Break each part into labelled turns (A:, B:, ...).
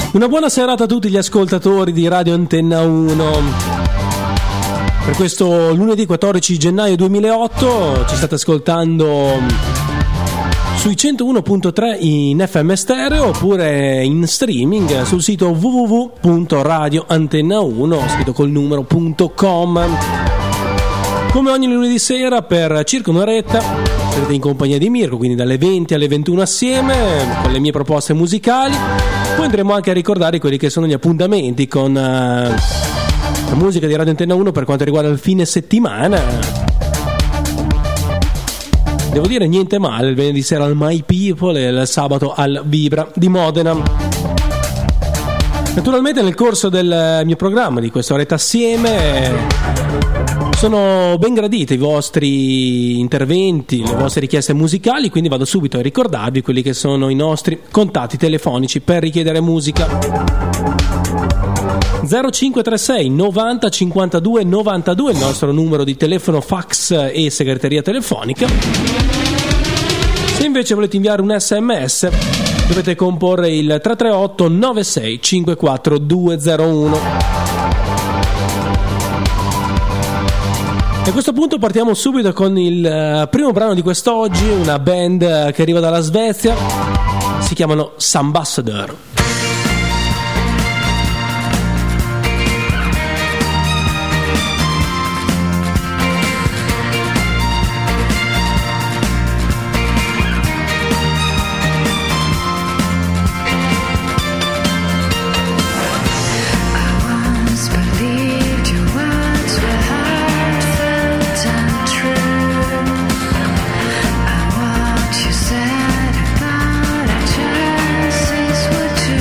A: Una buona serata a tutti gli ascoltatori di Radio Antenna 1. Per questo lunedì 14 gennaio 2008 ci state ascoltando sui 101.3 in FM stereo oppure in streaming sul sito www.radioantenna1 scritto col numero.com. Come ogni lunedì sera per circa un'oretta sarete in compagnia di Mirko, quindi dalle 20 alle 21 assieme con le mie proposte musicali. Poi andremo anche a ricordare quelli che sono gli appuntamenti con la musica di Radio Antenna 1 per quanto riguarda il fine settimana. Devo dire niente male, il venerdì sera al My People e il sabato al Vibra di Modena. Naturalmente nel corso del mio programma di questa oretta assieme sono ben graditi i vostri interventi, le vostre richieste musicali, quindi vado subito a ricordarvi quelli che sono i nostri contatti telefonici per richiedere musica. 0536 90 52 92 il nostro numero di telefono, fax e segreteria telefonica. Se invece volete inviare un SMS dovete comporre il 338 96 54 201. A questo punto partiamo subito con il primo brano di quest'oggi, una band che arriva dalla Svezia, si chiamano Sambassador.
B: What you said about our chances would do.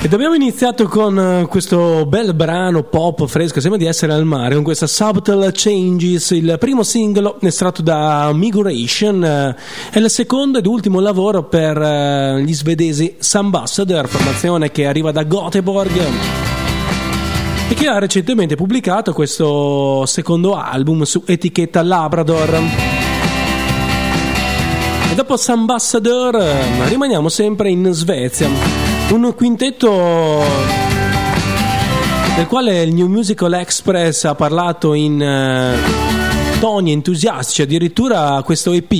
A: Ed abbiamo iniziato con questo bel brano pop fresco, sembra di essere al mare, con questa Subtle Changes, il primo singolo estratto da Migration, è il secondo ed ultimo lavoro per gli svedesi Sambassador, formazione che arriva da Göteborg e che ha recentemente pubblicato questo secondo album su etichetta Labrador. E dopo Sambassador rimaniamo sempre in Svezia. Un quintetto del quale il New Musical Express ha parlato in toni entusiastici, addirittura questo EP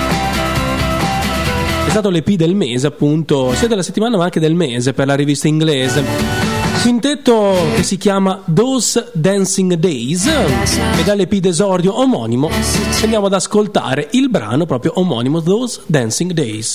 A: è stato l'EP del mese, appunto, sia della settimana ma anche del mese per la rivista inglese. Quintetto che si chiama Those Dancing Days e dall'EP d'esordio omonimo andiamo ad ascoltare il brano proprio omonimo, Those Dancing Days.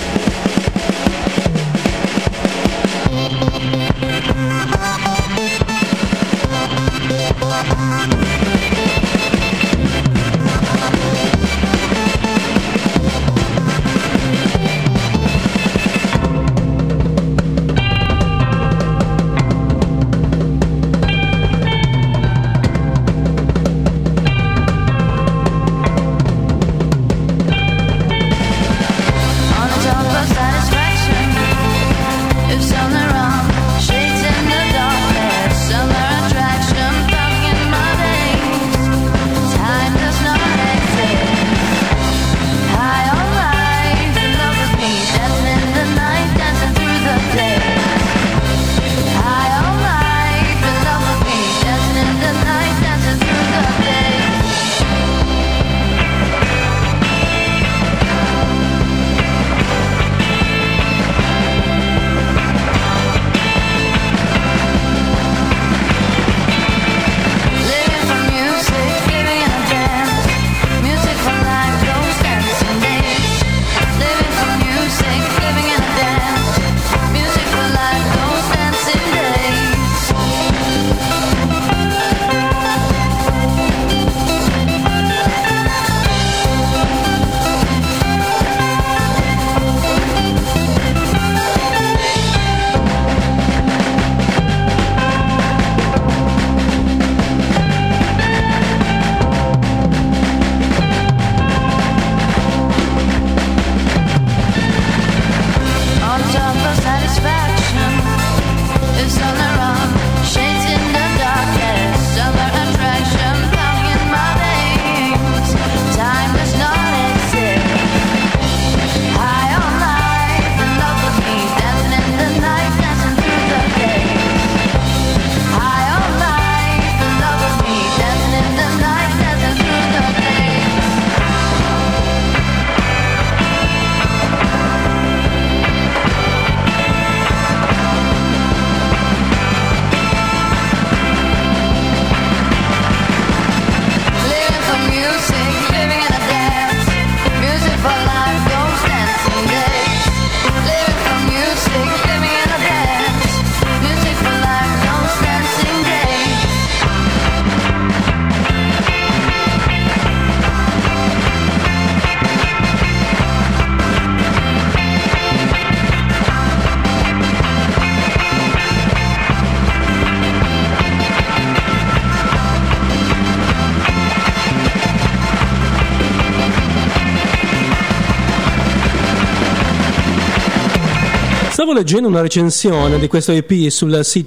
A: Stavo leggendo una recensione di questo EP sul sito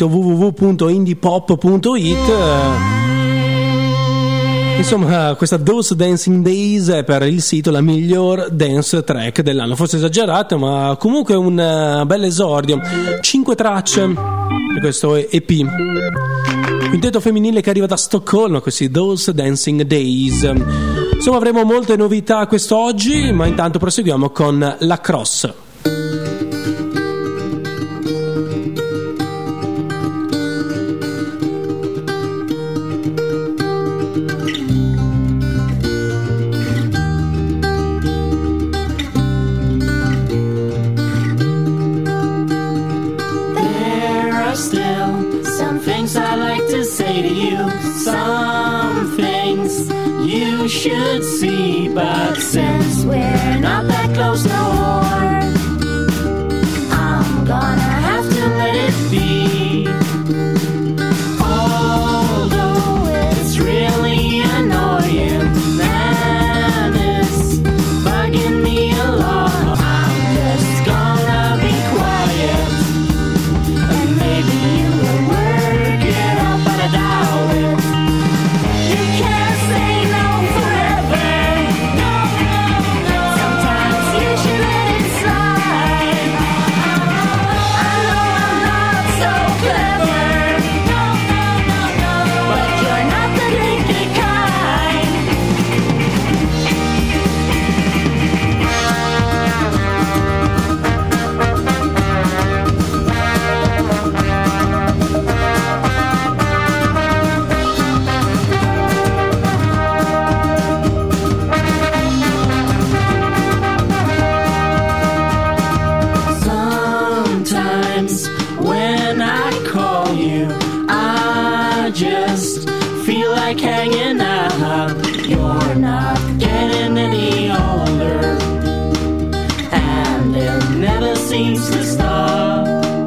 A: www.indiepop.it. Insomma, questa Those Dancing Days è per il sito la miglior dance track dell'anno. Forse esagerato, ma comunque un bel esordio. 5 tracce di questo EP. Quintetto femminile che arriva da Stoccolma, questi Those Dancing Days. Insomma, avremo molte novità quest'oggi, ma intanto proseguiamo con La Cross.
B: Should see, but since we're not that close no more, I'm gonna have to let it be. maybe you will work it out, but I doubt it. You can't say no forever. No, no, no. Sometimes you should let it slide. I know I'm not so clever. No, no, no, no. But you're not the tricky kind. Sometimes when I call you, I just feel like hanging out. You're not getting any older, and it never seems to stop.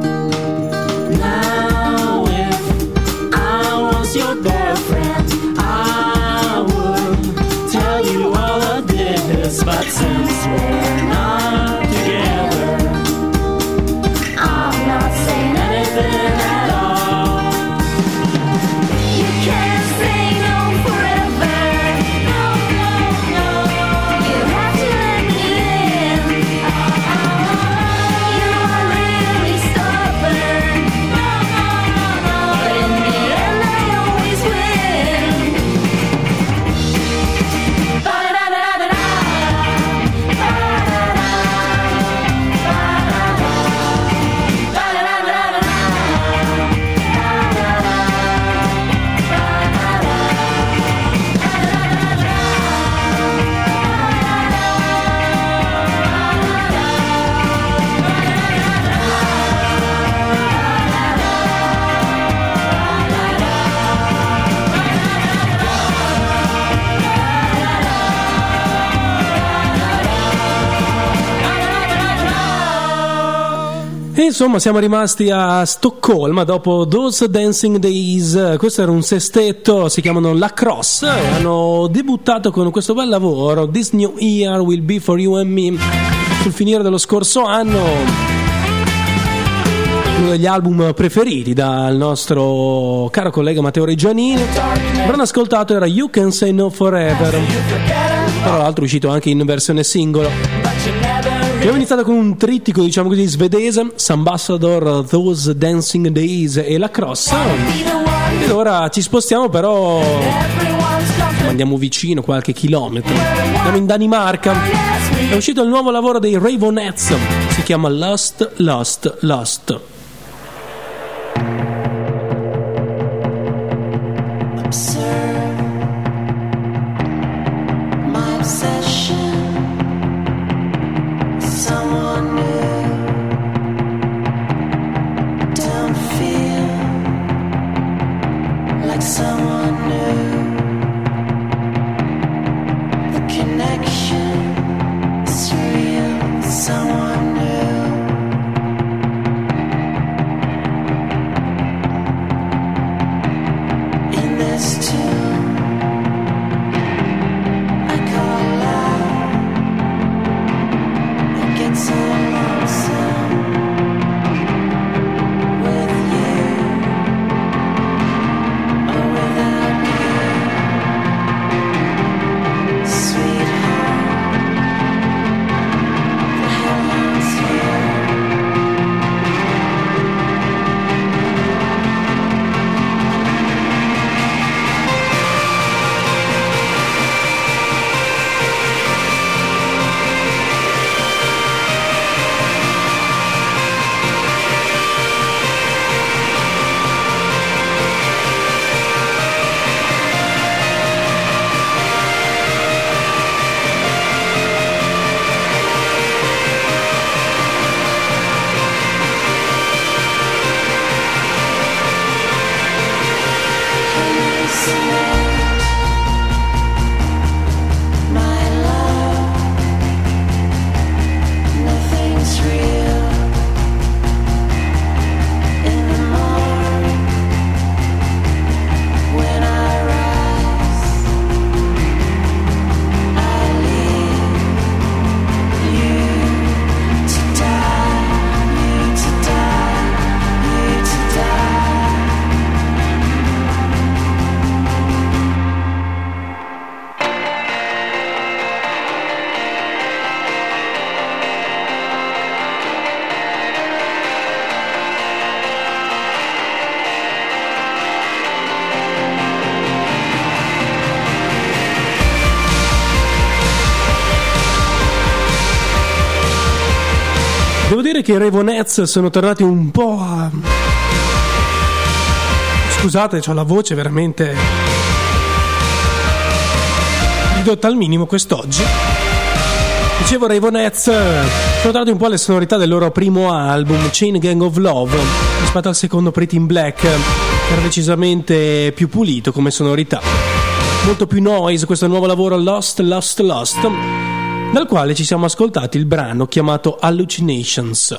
B: Now if I was your boyfriend, I would tell you all of this, but since we're not together, I'm not saying anything at all. You can't say no forever. No, no, no. You have to let me in. You are really stubborn. No, no, no, no. But in the end, I always win. Ba-da-da-da-da-da. Ba-da-da-da.
A: E insomma siamo rimasti a Stoccolma dopo Those Dancing Days. Questo era un sestetto, si chiamano La Cross e hanno debuttato con questo bel lavoro, This New Year Will Be For You and Me, sul finire dello scorso anno, uno degli album preferiti dal nostro caro collega Matteo Reggianini. Il brano ascoltato era You Can Say No Forever, tra l'altro uscito anche in versione singolo. Abbiamo iniziato con un trittico, diciamo così, svedese, S'Ambassador, Those Dancing Days e La Cross. Ed ora ci spostiamo, però andiamo vicino, qualche chilometro. Andiamo in Danimarca. È uscito il nuovo lavoro dei Raveonettes, si chiama Lost, Lost, Lost.
B: With you or with
A: Devo dire che i Raveonettes sono tornati un po' a... Scusate, ho la voce veramente ridotta al minimo quest'oggi. Dicevo, Raveonettes sono tornati un po' alle sonorità del loro primo album, Chain Gang of Love, rispetto al secondo Pretty in Black, che era decisamente più pulito come sonorità. Molto più noise questo nuovo lavoro Lost, dal quale ci siamo ascoltati il brano chiamato Hallucinations.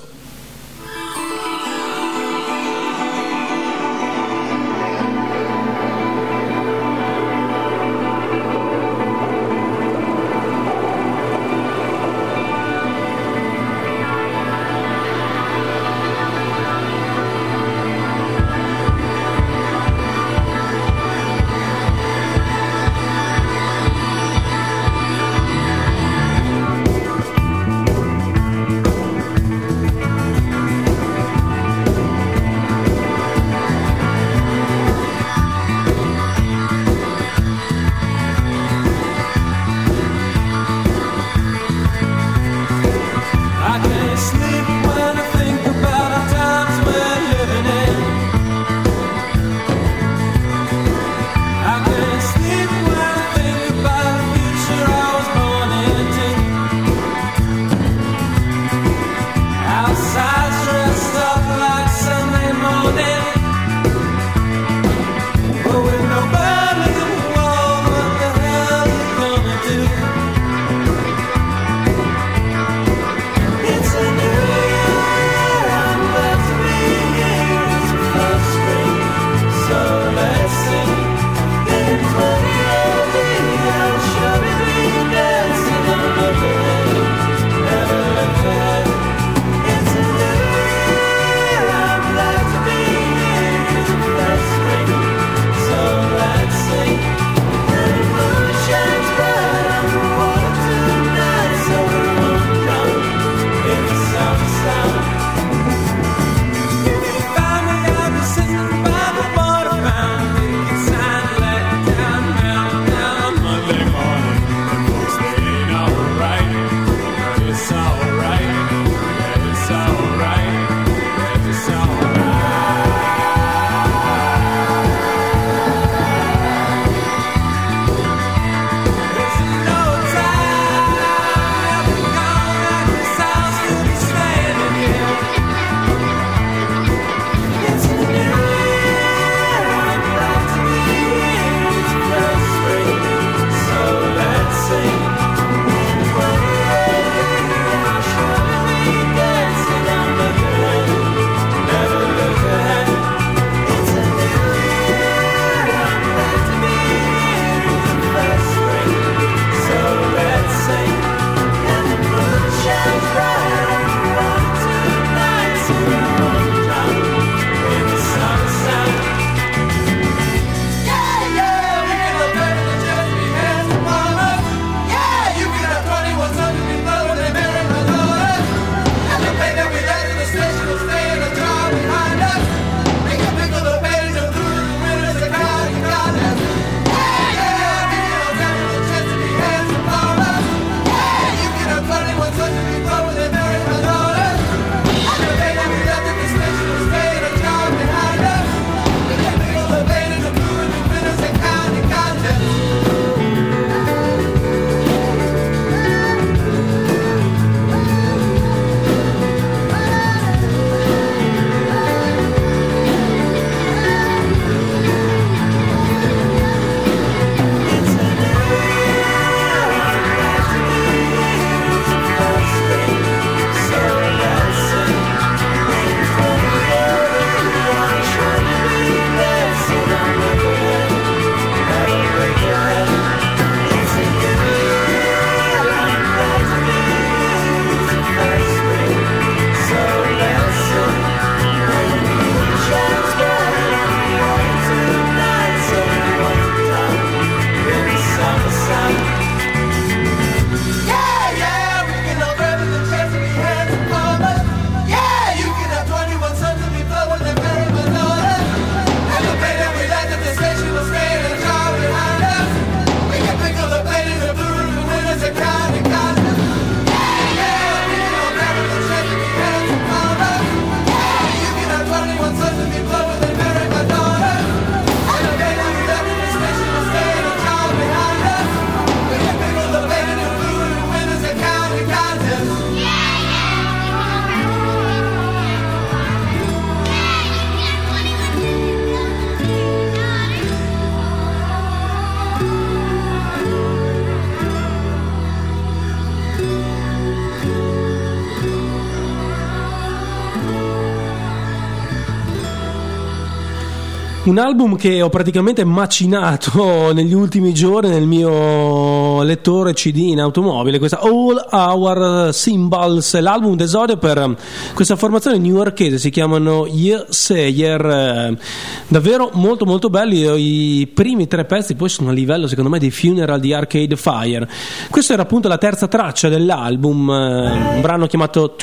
A: Un album che ho praticamente macinato negli ultimi giorni nel mio lettore CD in automobile, questa All Our Symbols, l'album d'esordio per questa formazione newyorkese, si chiamano Ye Sayer, davvero molto molto belli. I primi 3 pezzi poi sono a livello secondo me dei Funeral di Arcade Fire. Questa era appunto la terza traccia dell'album, un brano chiamato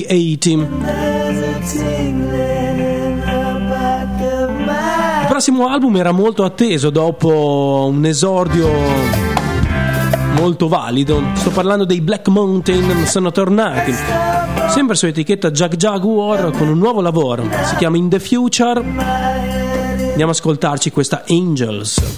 A: 2080. Il prossimo album era molto atteso dopo un esordio molto valido. Sto parlando dei Black Mountain, sono tornati sempre su etichetta Jack Jaguar con un nuovo lavoro, si chiama In the Future. Andiamo ad ascoltarci questa Angels.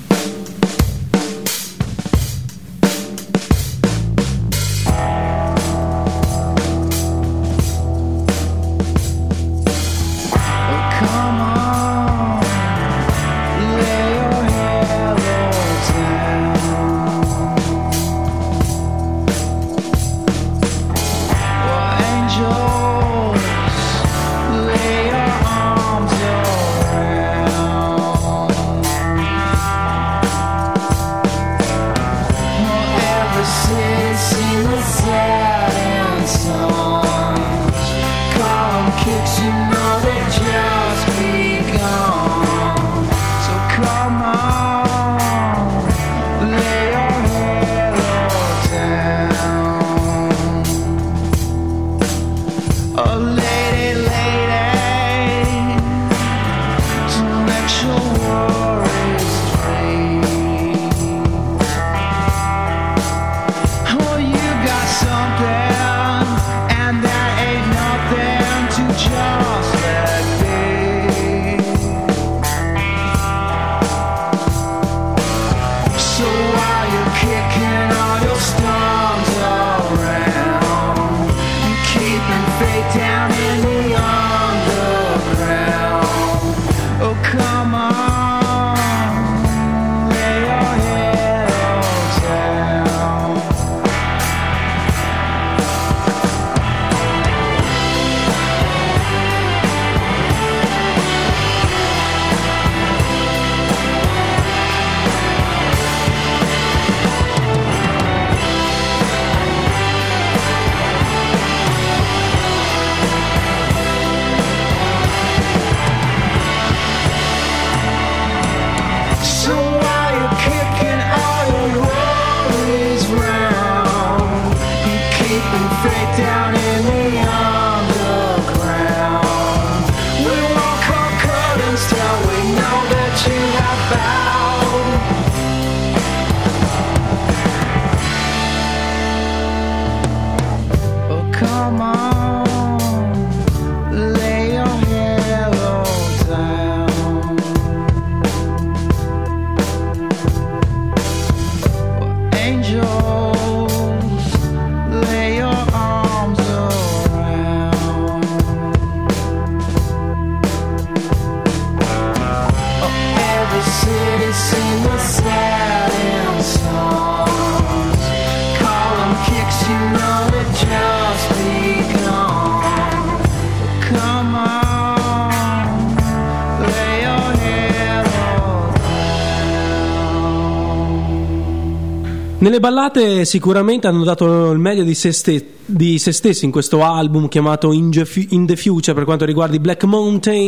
A: Nelle ballate sicuramente hanno dato il meglio di se stessi in questo album chiamato In the Future per quanto riguarda i Black Mountain,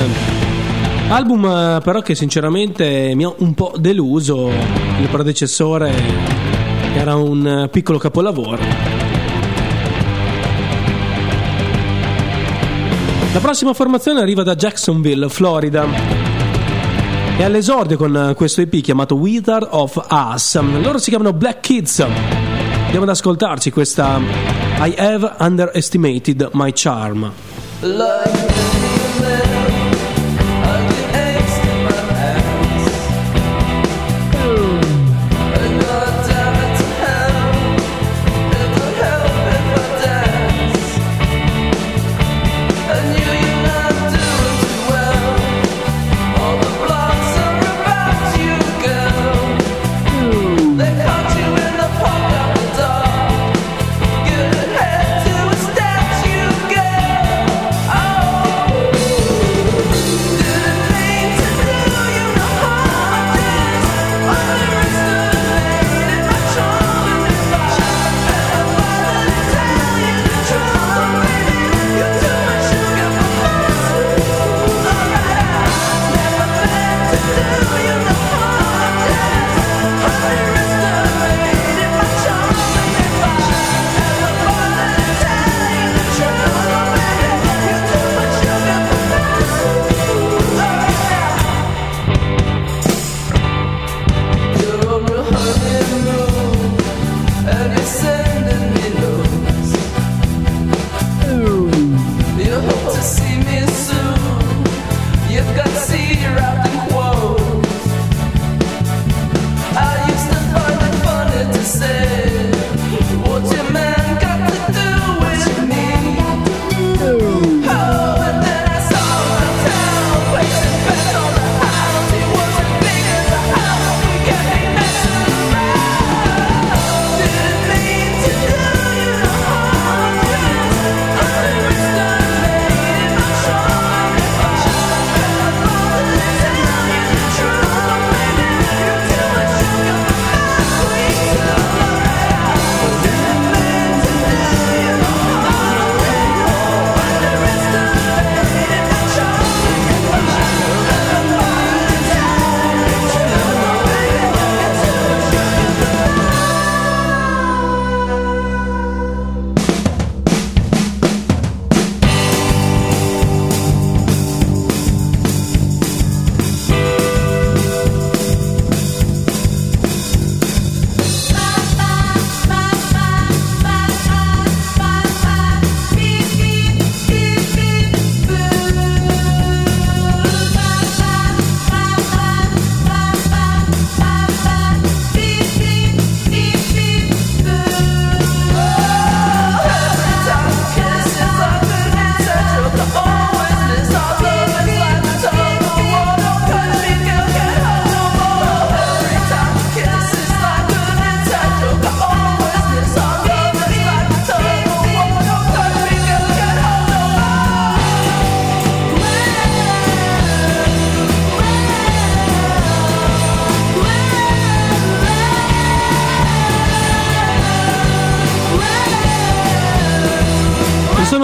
A: album però che sinceramente mi ha un po' deluso. Il predecessore era un piccolo capolavoro. La prossima formazione arriva da Jacksonville, Florida, e all'esordio con questo EP chiamato Wizard of Us. Loro si chiamano Black Kids. Andiamo ad ascoltarci questa I Have Underestimated My Charm.
B: Oh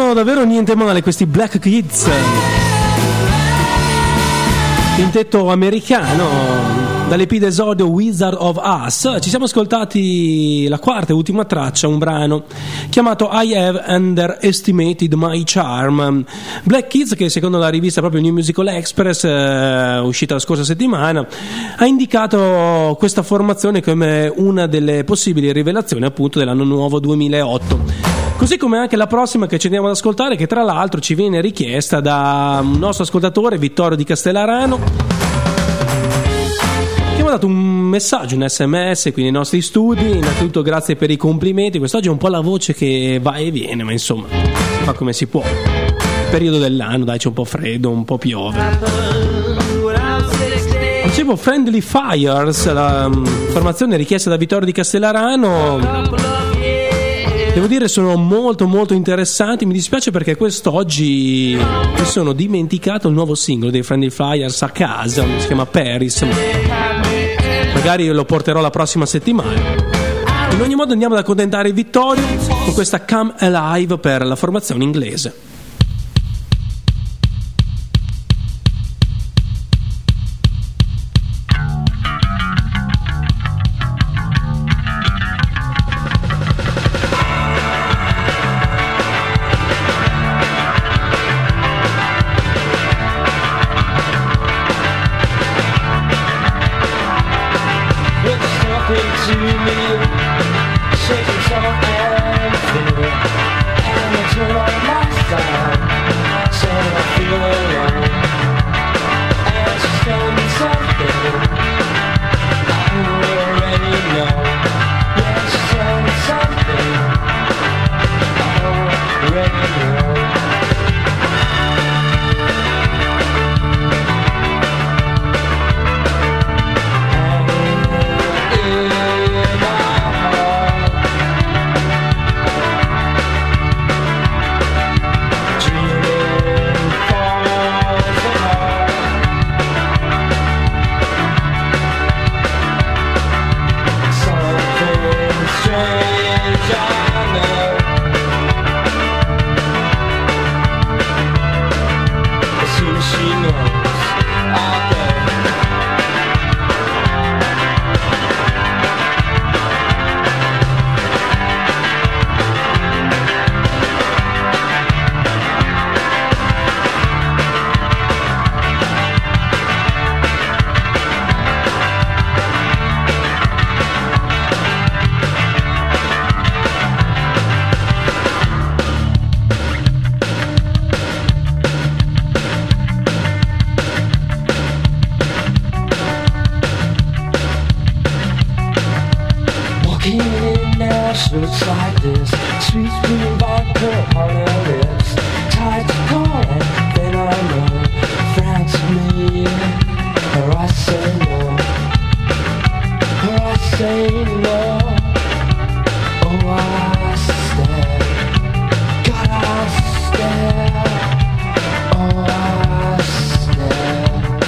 A: Suonano davvero niente male questi Black Kids, quintetto americano dall'EP d'esordio Wizard of Us. Ci siamo ascoltati la quarta e ultima traccia, un brano chiamato I Have Underestimated My Charm. Black Kids, che secondo la rivista proprio New Musical Express, uscita la scorsa settimana, ha indicato questa formazione come una delle possibili rivelazioni appunto dell'anno nuovo 2008. Così come anche la prossima che ci andiamo ad ascoltare, che tra l'altro ci viene richiesta da un nostro ascoltatore, Vittorio di Castellarano, che mi ha dato un messaggio, un SMS qui nei nostri studi. Innanzitutto grazie per i complimenti. Quest'oggi è un po' la voce che va e viene, ma insomma si fa come si può. Periodo dell'anno, dai, c'è un po' freddo, un po' piove. Dicevo Friendly Fires, la formazione richiesta da Vittorio di Castellarano. Devo dire sono molto molto interessanti. Mi dispiace perché quest'oggi mi sono dimenticato il nuovo singolo dei Friendly Fires a casa, si chiama Paris. Magari lo porterò la prossima settimana. In ogni modo andiamo ad accontentare Vittorio con questa Come Alive per la formazione inglese.
C: Looks like this, sweet green vodka on her lips. Tied to call it, then I know. France me, or I say no, or I say no. Oh, I stare, God, I stare. Oh, I stare.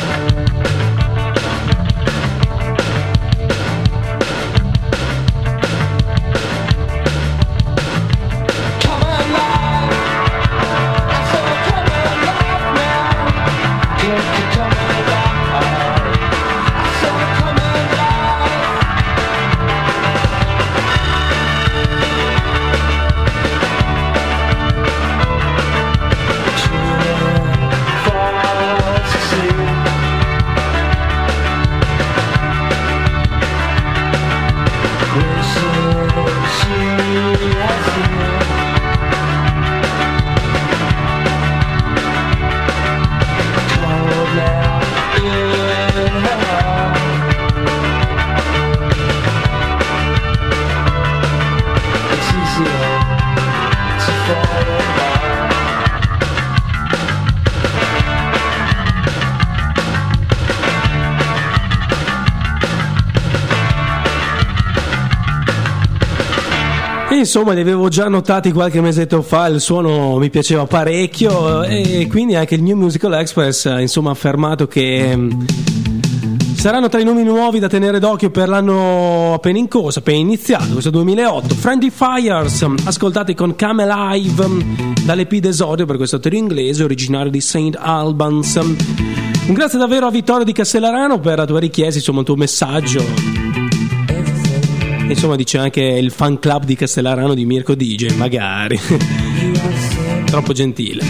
A: Insomma, li avevo già notati qualche mesetto fa, il suono mi piaceva parecchio e quindi anche il New Musical Express insomma ha affermato che Saranno tra i nomi nuovi da tenere d'occhio per l'anno appena in corso, appena iniziato, questo 2008. Friendly Fires, ascoltati con Come Alive dall'EP d'esordio per questo trio inglese originario di St. Albans. Un grazie davvero a Vittorio di Castellarano per la tua richiesta, insomma, il tuo messaggio. Insomma, dice anche il fan club di Castellarano di Mirko DJ, magari. Troppo gentile.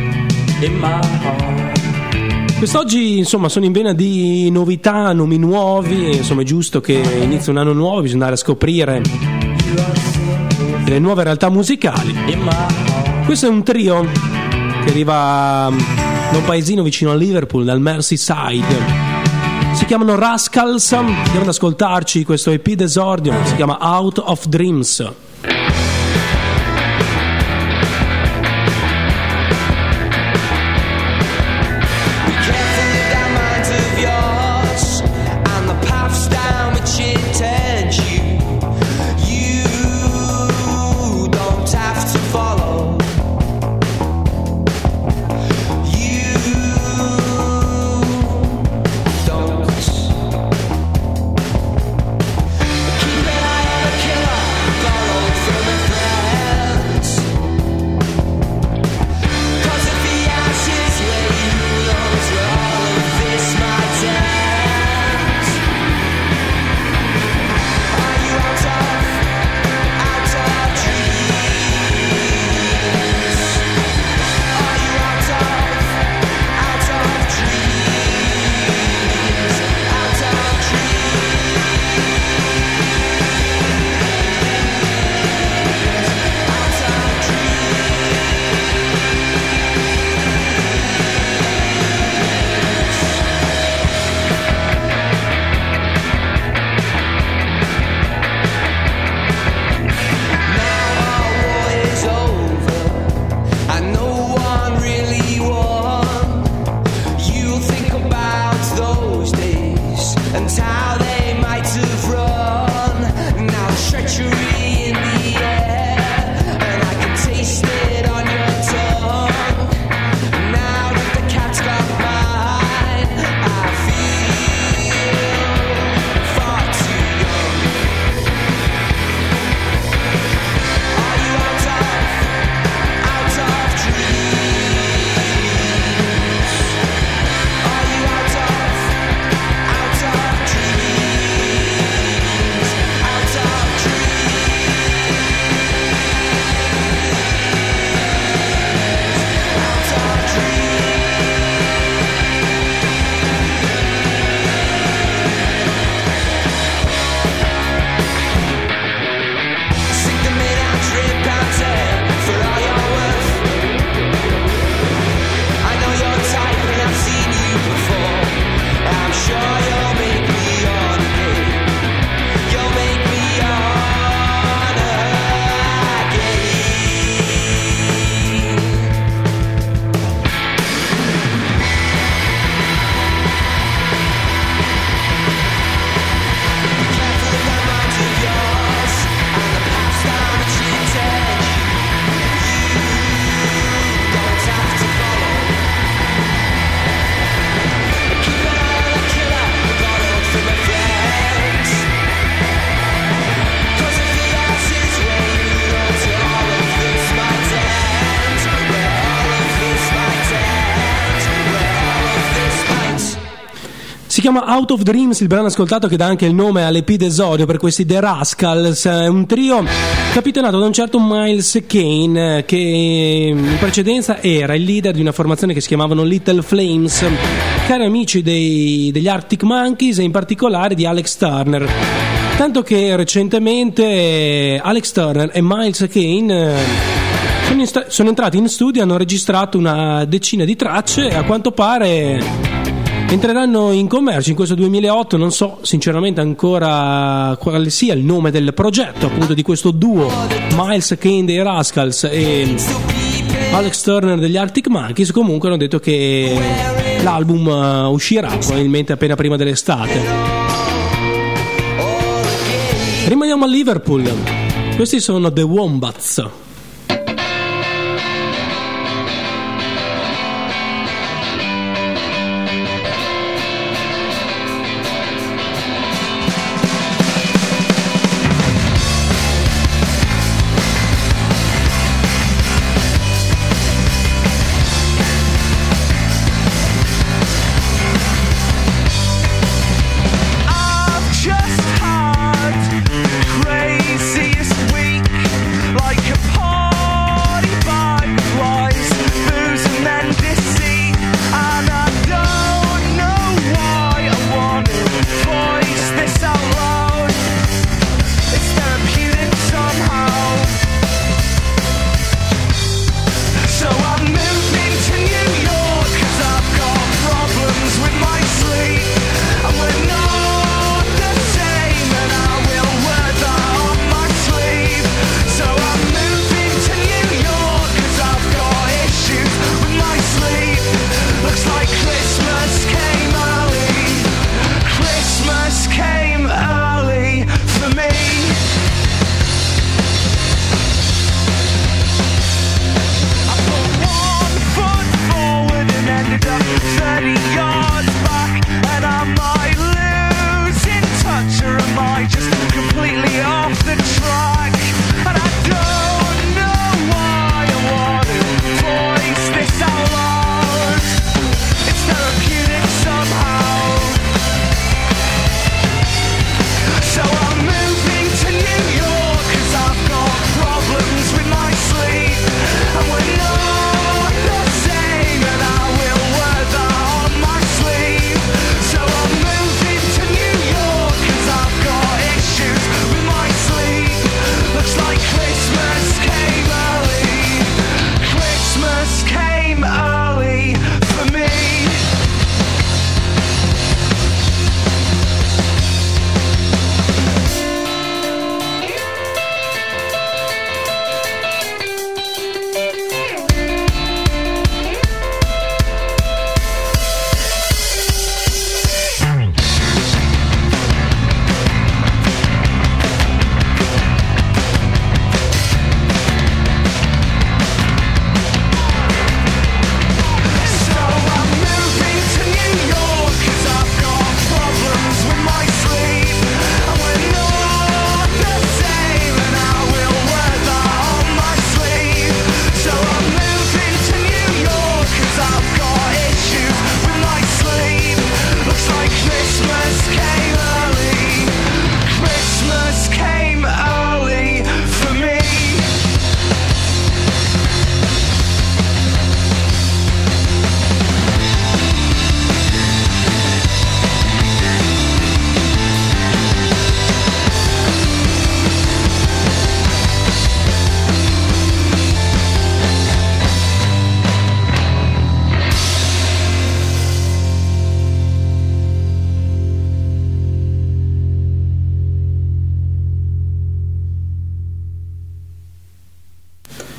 A: Quest'oggi, insomma, sono in vena di novità, nomi nuovi, e, insomma, è giusto che inizia un anno nuovo, bisogna andare a scoprire le nuove realtà musicali. Questo è un trio che arriva da un paesino vicino a Liverpool, dal Merseyside. Si chiamano Rascals, andiamo ad ascoltarci questo EP d'esordio, si chiama Out of Dreams. Si chiama Out of Dreams, il brano ascoltato che dà anche il nome all'EP d'esordio per questi The Rascals, un trio capitanato da un certo Miles Kane che in precedenza era il leader di una formazione che si chiamavano Little Flames, cari amici degli Arctic Monkeys e in particolare di Alex Turner, tanto che recentemente Alex Turner e Miles Kane sono entrati in studio e hanno registrato una decina di tracce e a quanto pare entreranno in commercio in questo 2008. Non so sinceramente ancora quale sia il nome del progetto appunto di questo duo, Miles Kane dei Rascals e Alex Turner degli Arctic Monkeys. Comunque hanno detto che l'album uscirà probabilmente appena prima dell'estate. Rimaniamo a Liverpool, questi sono The Wombats.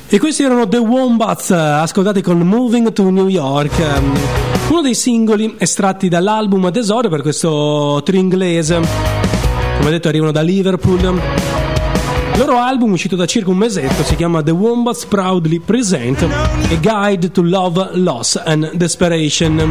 A: E questi erano The Wombats, ascoltati con Moving to New York, uno dei singoli estratti dall'album d'esordio per questo trio inglese. Come detto, arrivano da Liverpool. Il loro album, uscito da circa un mesetto, si chiama The Wombats Proudly Present A Guide to Love, Loss and Desperation.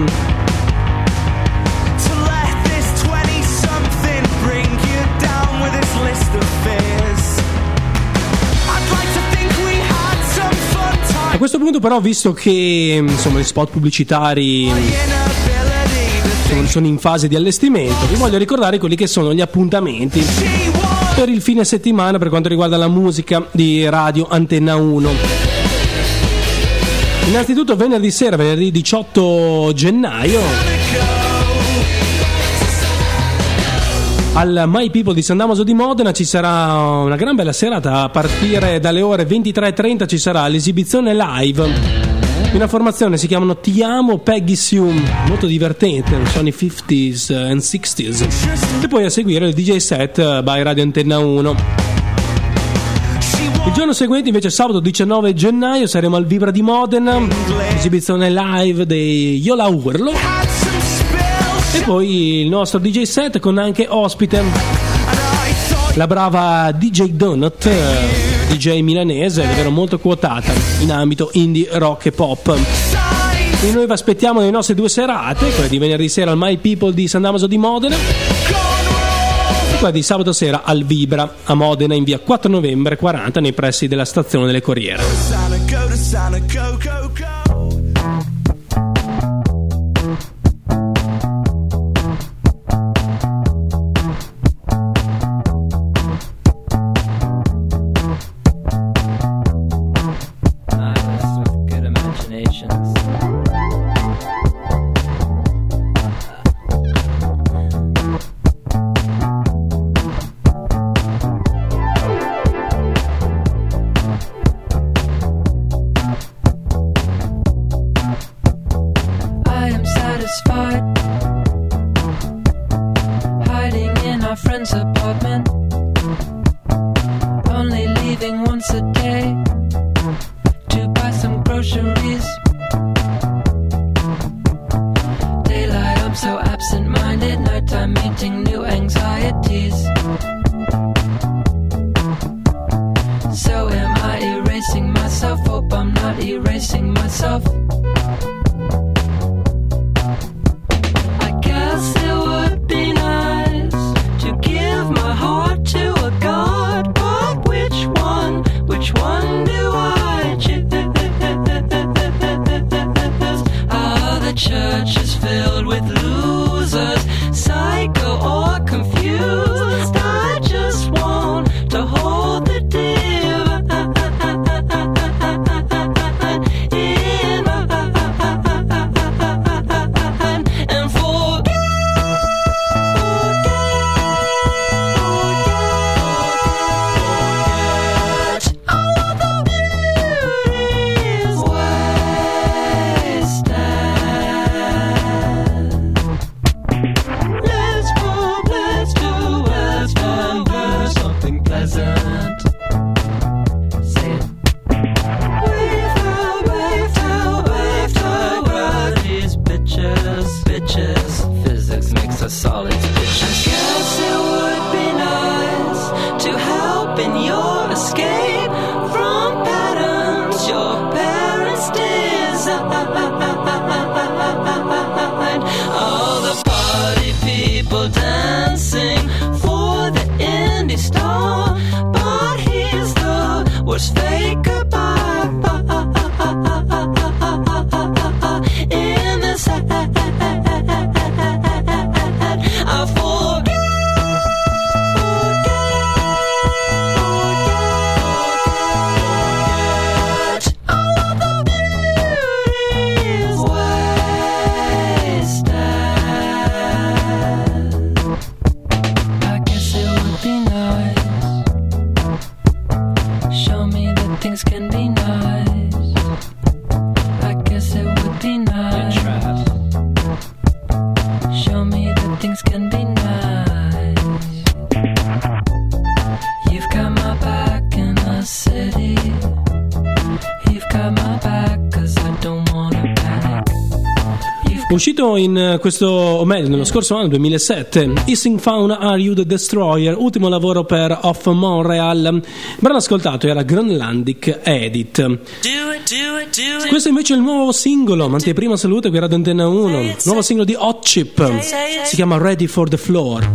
A: A questo punto però, visto che insomma gli spot pubblicitari sono in fase di allestimento, vi voglio ricordare quelli che sono gli appuntamenti per il fine settimana per quanto riguarda la musica di Radio Antenna 1. Innanzitutto venerdì sera, venerdì 18 gennaio, al My People di San Damaso di Modena ci sarà una gran bella serata. A partire dalle ore 23:30 ci sarà l'esibizione live. Una formazione, si chiamano Ti Amo Peggy Sue, molto divertente, sono i 50s and 60s. E poi a seguire il DJ set by Radio Antenna 1. Il giorno seguente, invece, sabato 19 gennaio, saremo al Vibra di Modena, esibizione live dei Yola Urlo. E poi il nostro DJ set con anche ospite la brava DJ Donut, DJ milanese, davvero molto quotata in ambito indie, rock e pop. Quindi noi vi aspettiamo nelle nostre due serate, quella di venerdì sera al My People di San Damaso di Modena e quella di sabato sera al Vibra a Modena in via 4 novembre 40 nei pressi della stazione delle Corriere. Uscito in questo, o meglio, nello scorso anno 2007, Hissing Fauna Are You the Destroyer, ultimo lavoro per Off Montreal. Il brano ascoltato era Greenlandic Edit. Questo invece è il nuovo singolo, anteprima salute qui era Antenna 1, nuovo singolo di Hot Chip, si chiama Ready for the Floor.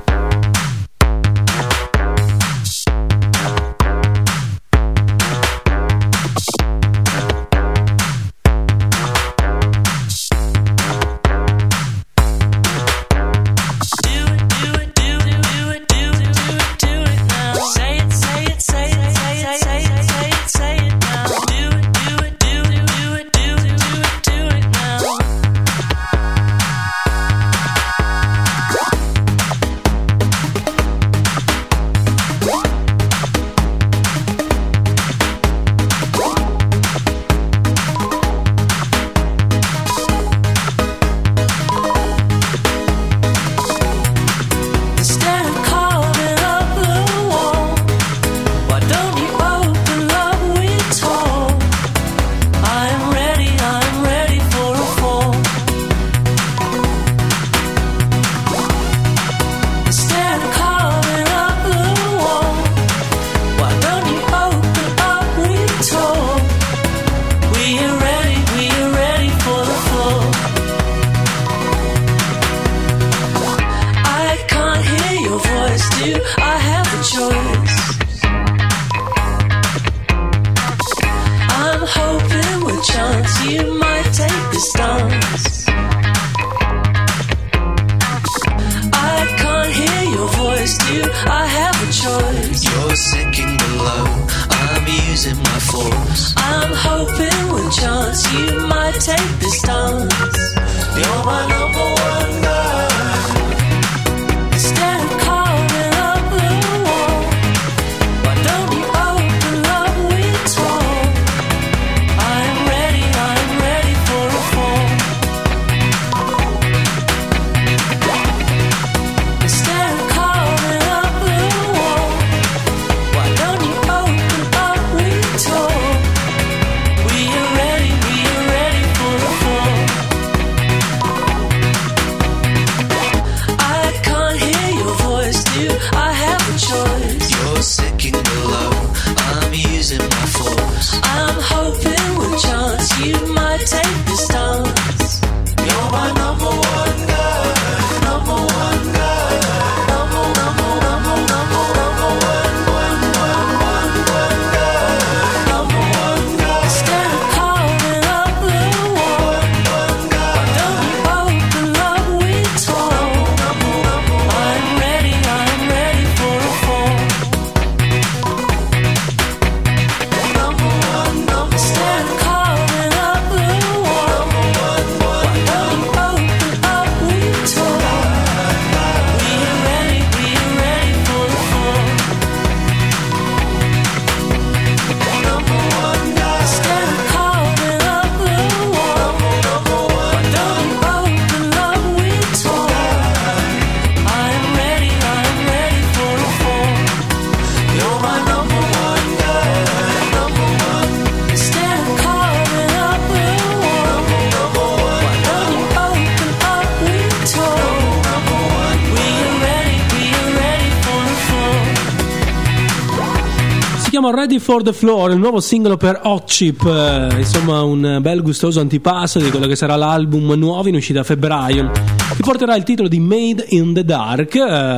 A: Ready for the Floor, il nuovo singolo per Hot Chip, insomma un bel gustoso antipasto di quello che sarà l'album nuovo in uscita a febbraio, che porterà il titolo di Made in the Dark,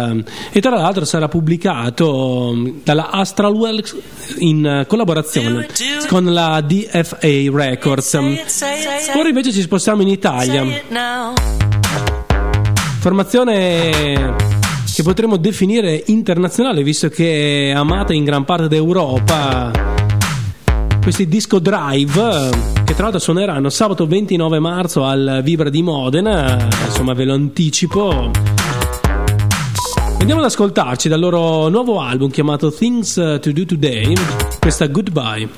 A: e tra l'altro sarà pubblicato dalla Astralwell in collaborazione con la DFA Records. Ora invece ci spostiamo in Italia, formazione che potremmo definire internazionale, visto che è amata in gran parte d'Europa. Questi Disco Drive, che tra l'altro suoneranno sabato 29 marzo al Vibra di Modena, insomma ve lo anticipo. Andiamo ad ascoltarci dal loro nuovo album chiamato Things to Do Today, questa Goodbye.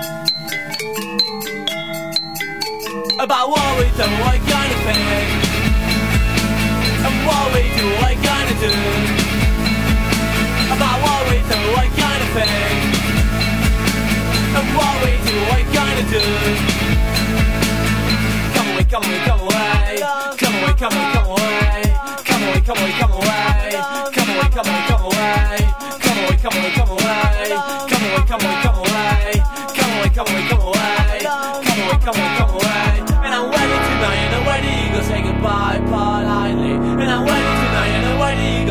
D: About what we do, what kind of thing, and what we do, what kind of do. About what we do, what kind of thing, and what we do, what kind of do. Come away, come away, come away.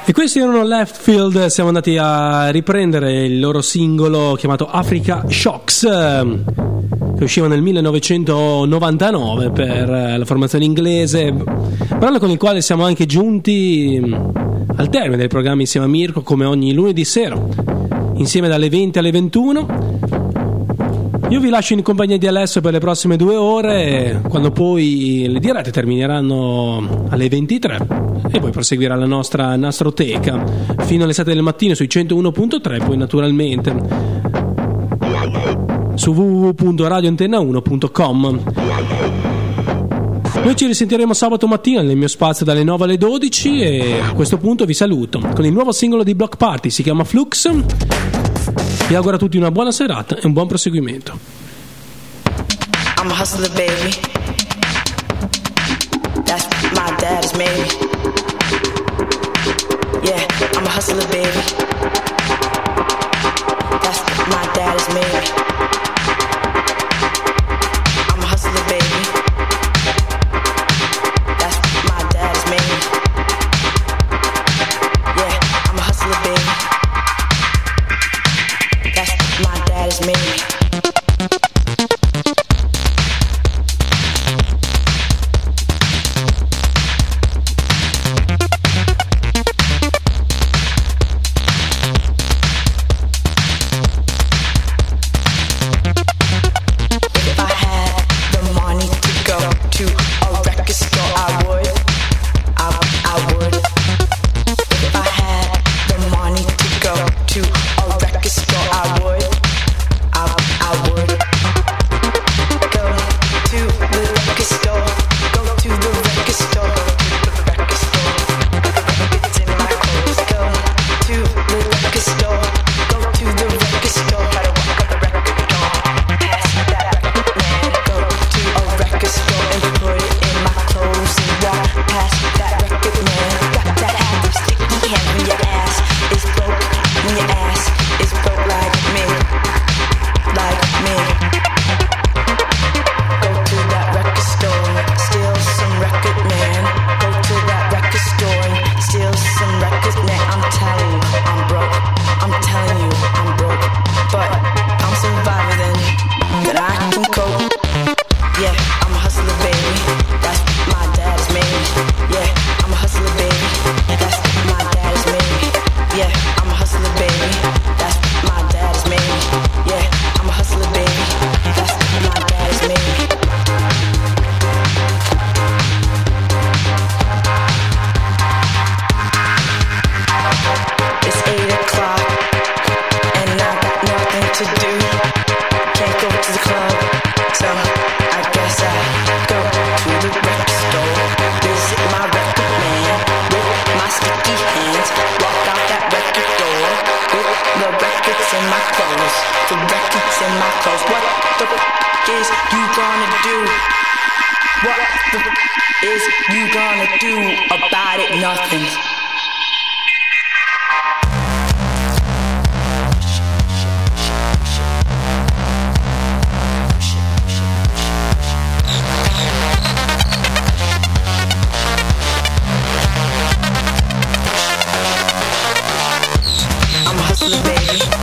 A: E questi erano Left Field. Siamo andati a riprendere il loro singolo chiamato Africa Shocks, che usciva nel 1999 per la formazione inglese, brano con il quale siamo anche giunti al termine del programma insieme a Mirko, come ogni lunedì sera, insieme dalle 20 alle 21. Io vi lascio in compagnia di Alessio per le prossime 2 ore, quando poi le dirette termineranno alle 23 e poi proseguirà la nostra nastroteca fino alle 7 del mattino sui 101.3, poi naturalmente su www.radioantenna1.com. Noi ci risentiremo sabato mattina nel mio spazio dalle 9 alle 12 e a questo punto vi saluto con il nuovo singolo di Block Party, si chiama Flux. Vi auguro a tutti una buona serata e un buon proseguimento.
E: I'm a hustler, baby. That's my dad's made. Yeah, I'm a hustler, baby. That's my dad's made. I'm a hustler, baby. That's my dad's made. Yeah, I'm a hustler, baby. That's my dad's made. I'm a hustler, baby.